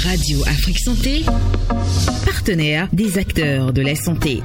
Radio Afrique Santé, partenaire des acteurs de la santé.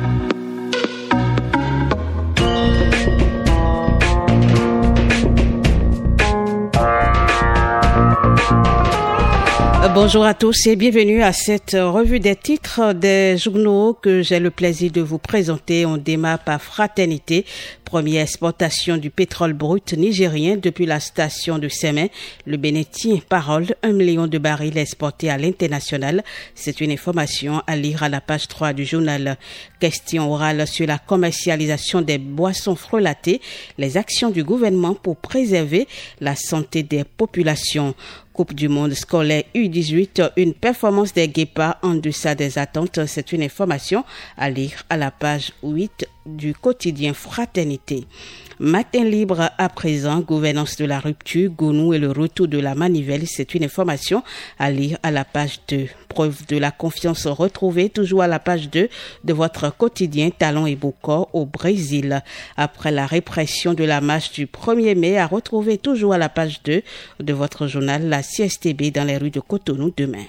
Bonjour à tous et bienvenue à cette revue des titres des journaux que j'ai le plaisir de vous présenter. On démarre par Fraternité, première exportation du pétrole brut nigérien depuis la station de Sémé. Le Bénin tient parole, 1 million de barils exportés à l'international. C'est une information à lire à la page 3 du journal. Question orale sur la commercialisation des boissons frelatées, les actions du gouvernement pour préserver la santé des populations. Coupe du monde scolaire U18, une performance des Guépards en deçà des attentes. C'est une information à lire à la page 8 du quotidien Fraternité. Matin libre à présent, gouvernance de la rupture, Gounou et le retour de la manivelle, c'est une information à lire à la page 2. Preuve de la confiance retrouvée, toujours à la page 2 de votre quotidien Talon et Bocor au Brésil. Après la répression de la marche du 1er mai, à retrouver toujours à la page 2 de votre journal la CSTB dans les rues de Cotonou demain.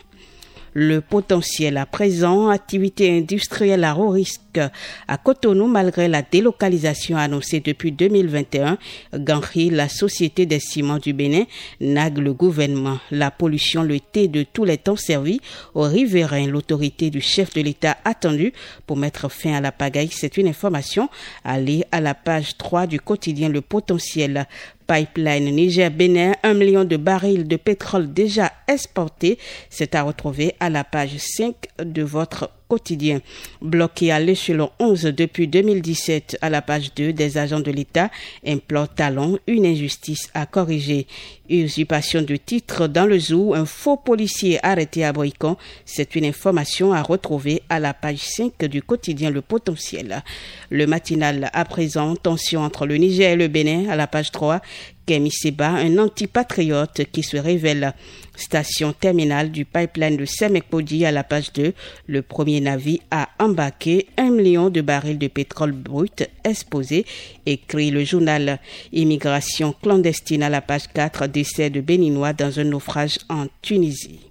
Le potentiel à présent, activité industrielle à haut risque à Cotonou malgré la délocalisation annoncée depuis 2021. Ganri, la société des ciments du Bénin, nague le gouvernement. La pollution, le thé de tous les temps servis aux riverains. L'autorité du chef de l'État attendue pour mettre fin à la pagaille. C'est une information à lire à la page 3 du quotidien Le Potentiel. Pipeline Niger-Bénin, 1 million de barils de pétrole déjà exportés. C'est à retrouver à la page 5 de votre quotidien. Bloqué à l'échelon 11 depuis 2017 à la page 2 des agents de l'État, implore Talon, une injustice à corriger. Usurpation de titre dans le zoo, un faux policier arrêté à Boycon. C'est une information à retrouver à la page 5 du quotidien Le Potentiel. Le matinal à présent, tension entre le Niger et le Bénin à la page 3. Kémy Séba, un antipatriote qui se révèle. Station terminale du pipeline de Sémé-Kodi à la page 2. Le premier navire a embarqué 1 million de barils de pétrole brut exposé, écrit le journal. Immigration clandestine à la page 4. Décès de Béninois dans un naufrage en Tunisie.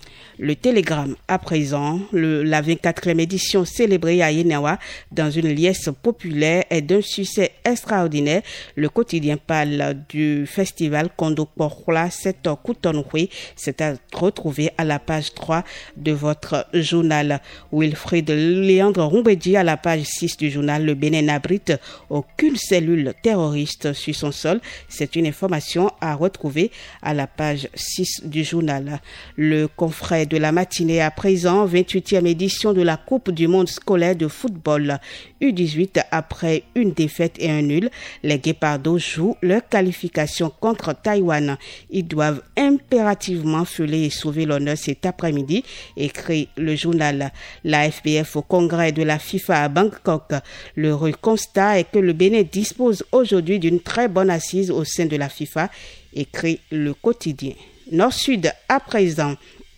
Le Télégramme à présent, la 24e édition célébrée à Yenawa dans une liesse populaire est d'un succès extraordinaire. Le quotidien parle du festival Kondo Porla 7 Koutonoué. C'est à retrouver à la page 3 de votre journal. Wilfried Léandre Rumbedji à la page 6 du journal. Le Bénin n'abrite aucune cellule terroriste sur son sol. C'est une information à retrouver à la page 6 du journal. Le confrère de la matinée à présent, 28e édition de la Coupe du monde scolaire de football U18 après une défaite et un nul. Les Guépardos jouent leur qualification contre Taïwan. Ils doivent impérativement fêler et sauver l'honneur cet après-midi, écrit le journal. La FBF au congrès de la FIFA à Bangkok. L'heureux constat est que le Bénin dispose aujourd'hui d'une très bonne assise au sein de la FIFA, écrit le quotidien. Nord-Sud à présent.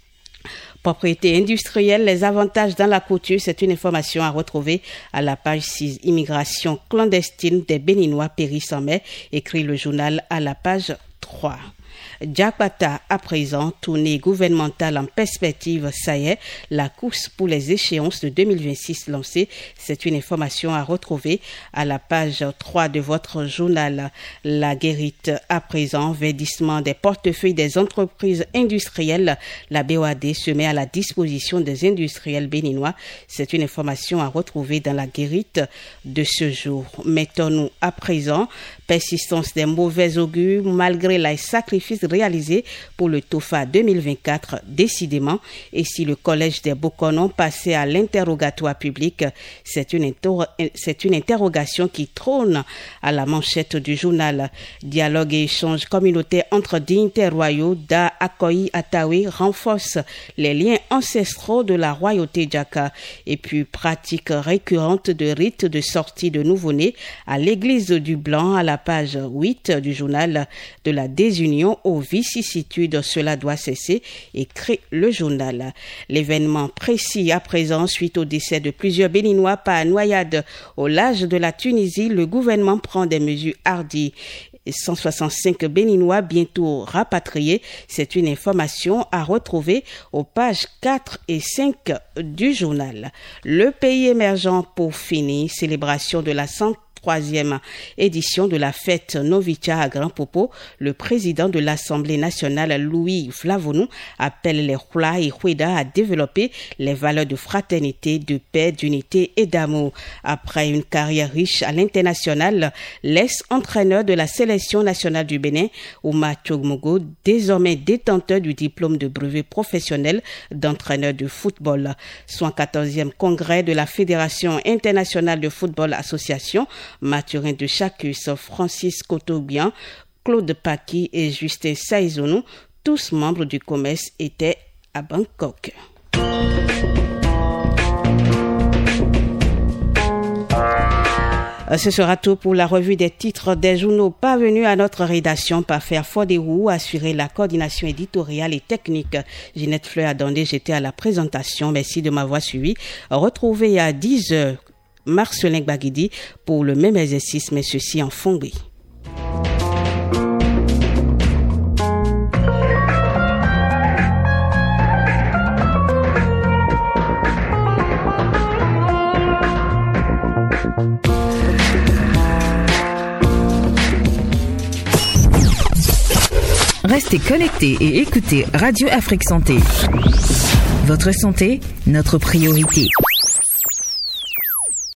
Propriété industrielle, les avantages dans la couture, c'est une information à retrouver à la page 6. Immigration clandestine des Béninois périssent en mai, écrit le journal à la page 3. Djakbata à présent, tournée gouvernementale en perspective, ça y est, la course pour les échéances de 2026 lancée. C'est une information à retrouver à la page 3 de votre journal. La guérite à présent, verdissement des portefeuilles des entreprises industrielles. La BOAD se met à la disposition des industriels béninois. C'est une information à retrouver dans la guérite de ce jour. Mettons-nous à présent, persistance des mauvais augures malgré les sacrifices réalisés pour le TOFA 2024, décidément. Et si le collège des Bokonon passait à l'interrogatoire public, c'est une interrogation qui trône à la manchette du journal. Dialogue et échange communautaire entre dignitaires royaux Da Akoyi Atawi renforce les liens ancestraux de la royauté Djaka. Et puis pratique récurrente de rites de sortie de nouveau-nés à l'église du Blanc à la page 8 du journal de la désunion aux vicissitudes. Cela doit cesser, écrit le journal. L'événement précis à présent, suite au décès de plusieurs Béninois par noyade au large de la Tunisie, le gouvernement prend des mesures hardies. 165 Béninois bientôt rapatriés. C'est une information à retrouver aux pages 4 et 5 du journal. Le pays émergent pour finir, célébration de la 103e édition de la fête Novitia à Grand Popo. Le président de l'Assemblée nationale, Louis Flavonou, appelle les Hula et Hueda à développer les valeurs de fraternité, de paix, d'unité et d'amour. Après une carrière riche à l'international, l'ex-entraîneur de la sélection nationale du Bénin, Ouma Tchogmogo, désormais détenteur du diplôme de brevet professionnel d'entraîneur de football. 114e congrès de la Fédération internationale de football association, Mathurin de Chacus, Francis Cotobian, Claude Paki et Justin Saizonou, tous membres du COMES, étaient à Bangkok. Ce sera tout pour la revue des titres des journaux parvenus à notre rédaction par Fairford et Roux, assurer la coordination éditoriale et technique. Ginette Fleur-Adondé, j'étais à la présentation. Merci de m'avoir suivi. Retrouvez à 10h Marcelin Baguidi pour le même exercice, mais ceci en fongri. Restez connectés et écoutez Radio Afrique Santé. Votre santé, notre priorité.